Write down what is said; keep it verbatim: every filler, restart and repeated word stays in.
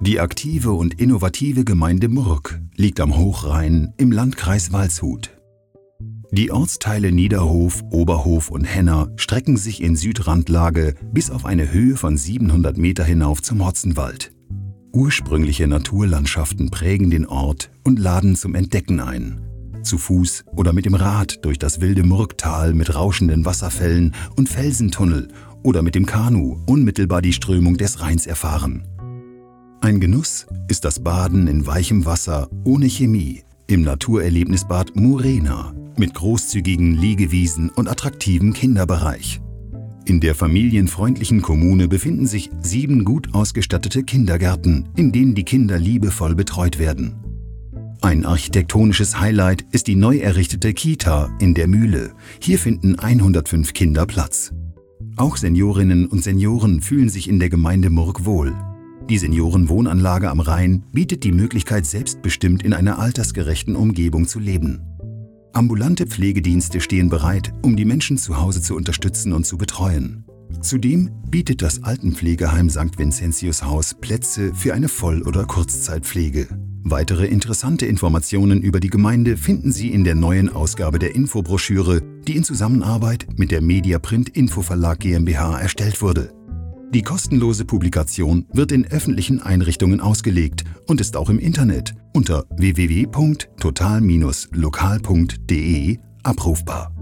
Die aktive und innovative Gemeinde Murg liegt am Hochrhein im Landkreis Waldshut. Die Ortsteile Niederhof, Oberhof und Henna strecken sich in Südrandlage bis auf eine Höhe von siebenhundert Meter hinauf zum Hotzenwald. Ursprüngliche Naturlandschaften prägen den Ort und laden zum Entdecken ein. Zu Fuß oder mit dem Rad durch das wilde Murgtal mit rauschenden Wasserfällen und Felsentunnel oder mit dem Kanu unmittelbar die Strömung des Rheins erfahren. Ein Genuss ist das Baden in weichem Wasser ohne Chemie im Naturerlebnisbad Murena mit großzügigen Liegewiesen und attraktivem Kinderbereich. In der familienfreundlichen Kommune befinden sich sieben gut ausgestattete Kindergärten, in denen die Kinder liebevoll betreut werden. Ein architektonisches Highlight ist die neu errichtete Kita in der Mühle. Hier finden hundertfünf Kinder Platz. Auch Seniorinnen und Senioren fühlen sich in der Gemeinde Murg wohl. Die Seniorenwohnanlage am Rhein bietet die Möglichkeit, selbstbestimmt in einer altersgerechten Umgebung zu leben. Ambulante Pflegedienste stehen bereit, um die Menschen zu Hause zu unterstützen und zu betreuen. Zudem bietet das Altenpflegeheim Sankt Vincentius Haus Plätze für eine Voll- oder Kurzzeitpflege. Weitere interessante Informationen über die Gemeinde finden Sie in der neuen Ausgabe der Infobroschüre, die in Zusammenarbeit mit der Mediaprint Infoverlag GmbH erstellt wurde. Die kostenlose Publikation wird in öffentlichen Einrichtungen ausgelegt und ist auch im Internet unter w w w punkt total Bindestrich lokal punkt de abrufbar.